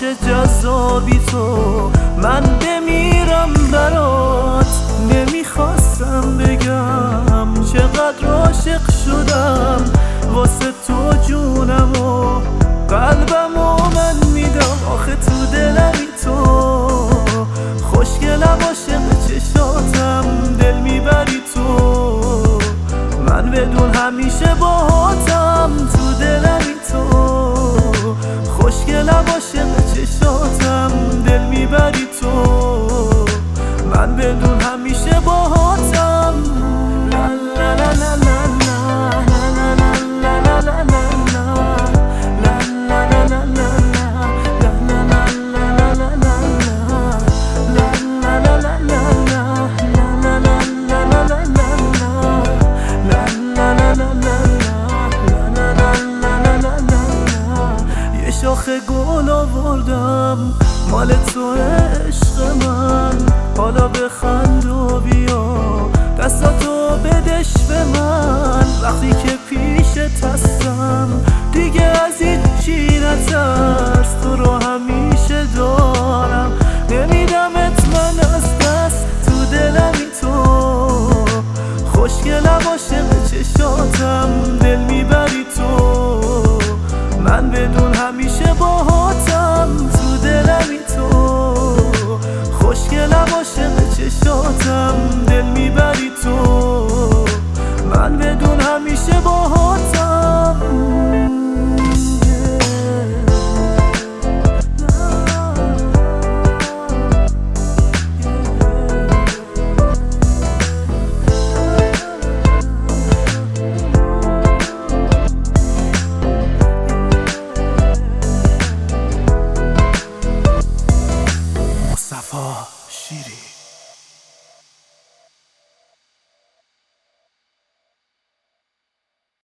همیشه جذابی تو، من بمیرم برات. نمیخواستم بگم چقدر عاشق شدم واسه تو، جونمو قلبمو من میدم. آخه تو دلمی تو خوشگلم، عاشق چشاتم دل میبری تو، من بدون همیشه باهاتم. تو دلمی تو خوشگلم، عاشق چشاتم دل میبری تو، من بدون همیشه باهاتم. لا لا لا لا لا لا لا لا لا شاخه گل آوردم مال تو عشق من، حالا بخند و بیا دستاتو بدش به من. وقتی که پیشت هستم دیگه از هیچی نترس، تو رو همیشه دارم نمیدمت من از دست. تو دلمی تو خوشگلم، عاشق چشاتم دل میبری تو، من بدون همیشه باهاتم. تو دلمی تو خوشگلم، عاشق چشاتم دل میبری تو، من بدون همیشه باهاتم. مصطفی شیری.